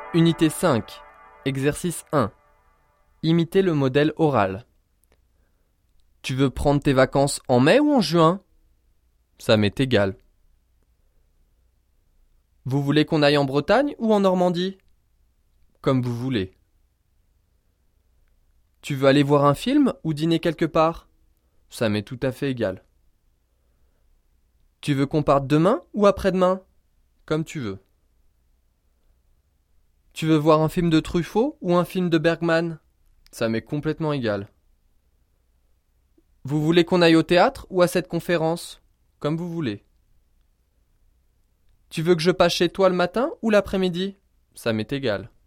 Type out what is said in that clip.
Unité 5. Exercice 1. Imiter le modèle oral. Tu veux prendre tes vacances en mai ou en juin? Ça m'est égal. Vous voulez qu'on aille en Bretagne ou en Normandie? Comme vous voulez. Tu veux aller voir un film ou dîner quelque part? Ça m'est tout à fait égal. Tu veux qu'on parte demain ou après-demain? Comme tu veux. Tu veux voir un film de Truffaut ou un film de Bergman? Ça m'est complètement égal. Vous voulez qu'on aille au théâtre ou à cette conférence? Comme vous voulez. Tu veux que je passe chez toi le matin ou l'après-midi? Ça m'est égal.